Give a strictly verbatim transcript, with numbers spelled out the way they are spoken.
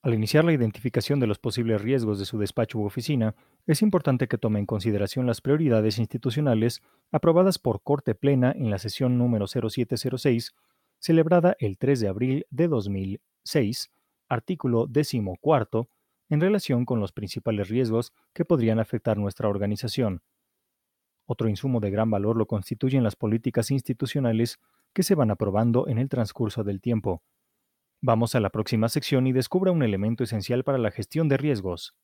Al iniciar la identificación de los posibles riesgos de su despacho u oficina, es importante que tome en consideración las prioridades institucionales aprobadas por Corte Plena en la sesión número cero siete cero seis, celebrada el tres de abril de dos mil seis, artículo decimocuarto, en relación con los principales riesgos que podrían afectar nuestra organización. Otro insumo de gran valor lo constituyen las políticas institucionales que se van aprobando en el transcurso del tiempo. Vamos a la próxima sección y descubra un elemento esencial para la gestión de riesgos.